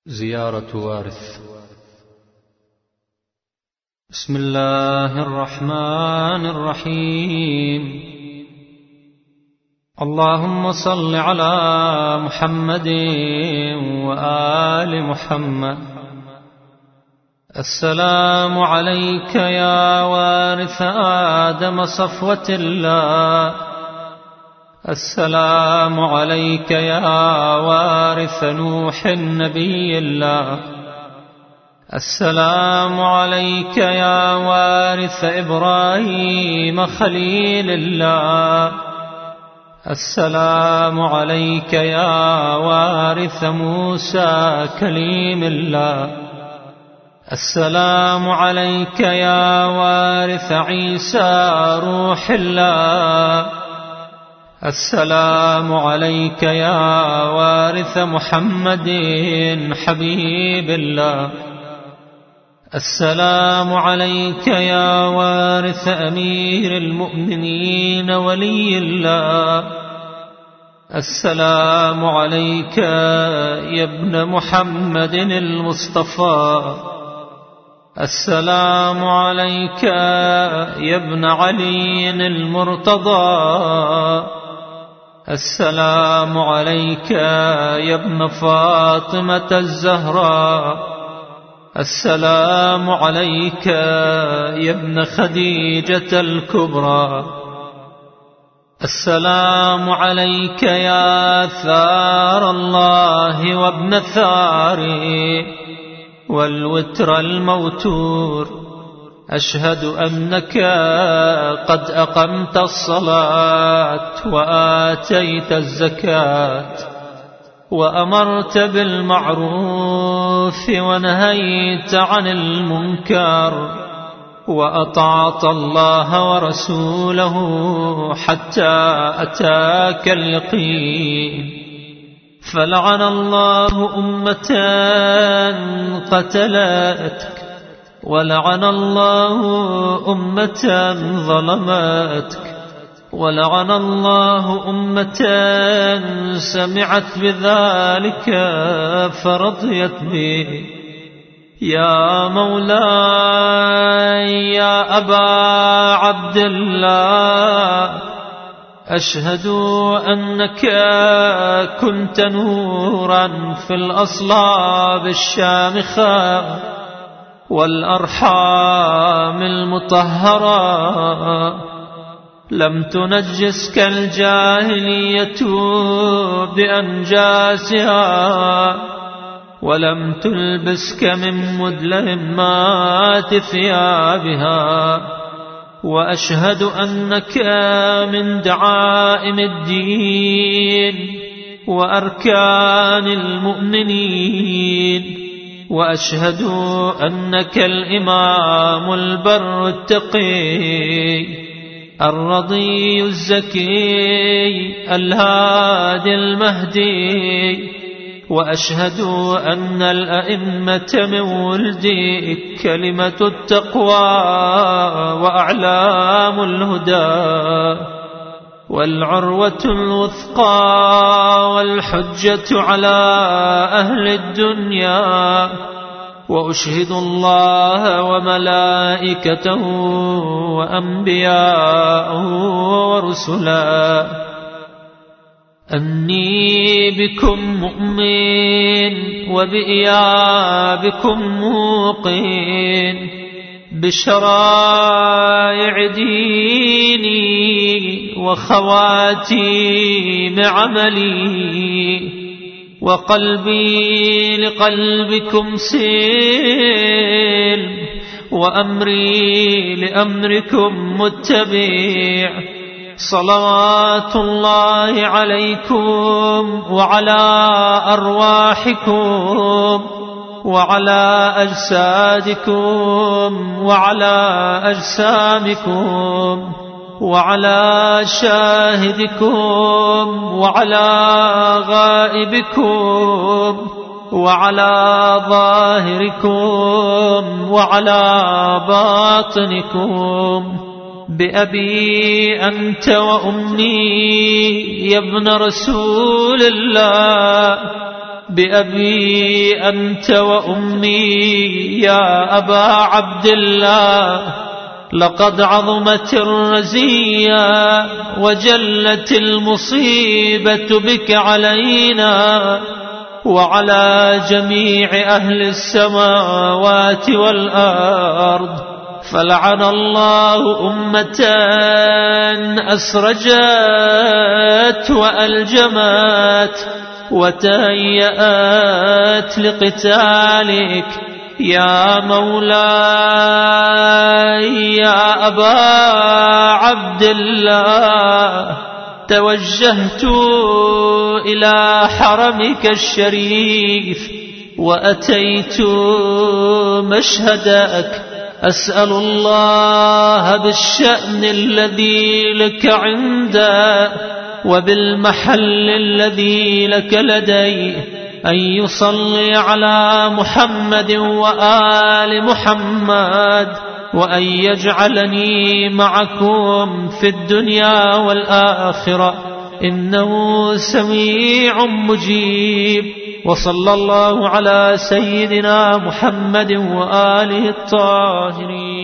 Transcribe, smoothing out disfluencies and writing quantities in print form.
زيارة وارث. بسم الله الرحمن الرحيم. اللهم صل على محمد وآل محمد. السلام عليك يا وارث آدم صفوة الله. السلام عليك يا وارث نوح نبي الله. السلام عليك يا وارث إبراهيم خليل الله. السلام عليك يا وارث موسى كليم الله. السلام عليك يا وارث عيسى روح الله. السلام عليك يا وارث محمد حبيب الله. السلام عليك يا وارث أمير المؤمنين ولي الله. السلام عليك يا ابن محمد المصطفى. السلام عليك يا ابن علي المرتضى. السلام عليك يا ابن فاطمة الزهراء. السلام عليك يا ابن خديجة الكبرى. السلام عليك يا ثار الله وابن ثاره والوتر الموتور. أشهد أنك قد أقمت الصلاة وآتيت الزكاة وأمرت بالمعروف ونهيت عن المنكر وأطعت الله ورسوله حتى أتاك اليقين. فلعن الله أمة قتلتك ولعن الله أمة ظلمتك ولعن الله أمة سمعت بذلك فرضيت به. يا مولاي يا أبا عبد الله، أشهد أنك كنت نورا في الأصلاب الشامخة والأرحام المطهرة. لم تنجسك الجاهلية بأنجاسها ولم تلبسك من مدلهمات ثيابها. وأشهد أنك من دعائم الدين وأركان المؤمنين. وأشهد أنك الإمام البر التقي الرضي الزكي الهادي المهدي. وأشهد أن الأئمة من ولدك كلمة التقوى وأعلام الهدى والعروة الوثقى والحجة على أهل الدنيا. وأشهد الله وملائكته وأنبياءه ورسله أني بكم مؤمن وبإيابكم موقن بشرائع ديني وخواتيم عملي. وقلبي لقلبكم سلم وأمري لأمركم متبع. صلوات الله عليكم وعلى أرواحكم وعلى أجسادكم وعلى أجسامكم وعلى شاهدكم وعلى غائبكم وعلى ظاهركم وعلى باطنكم. بأبي أنت وأمي يا ابن رسول الله. بأبي أنت وأمي يا أبا عبد الله، لقد عظمت الرزية وجلت المصيبة بك علينا وعلى جميع أهل السماوات والأرض، فلعن الله أمة أسرجت وألجمت وتهيأت لقتالك يا مولاي يا أبا عبد الله. توجهت إلى حرمك الشريف وأتيت مشهدك، أسأل الله بالشأن الذي لك عنده وبالمحل الذي لك لديه أن يصلي على محمد وآل محمد، وأن يجعلني معكم في الدنيا والآخرة، إنه سميع مجيب. وصلى الله على سيدنا محمد وآله الطاهرين.